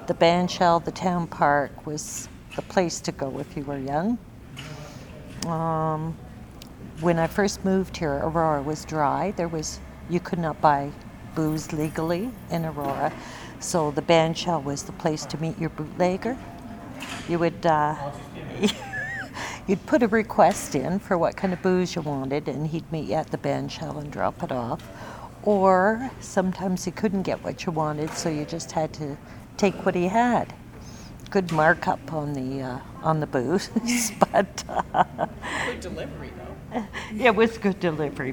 the Bandshell, the town park was the place to go if you were young. When I first moved here, Aurora was dry. You could not buy booze legally in Aurora, so the Bandshell was the place to meet your bootlegger. You would you'd put a request in for what kind of booze you wanted, and he'd meet you at the Bandshell and drop it off. Or sometimes you couldn't get what you wanted, so you just had to take what he had. Good markup on the booze, but Good delivery, though. it was good delivery.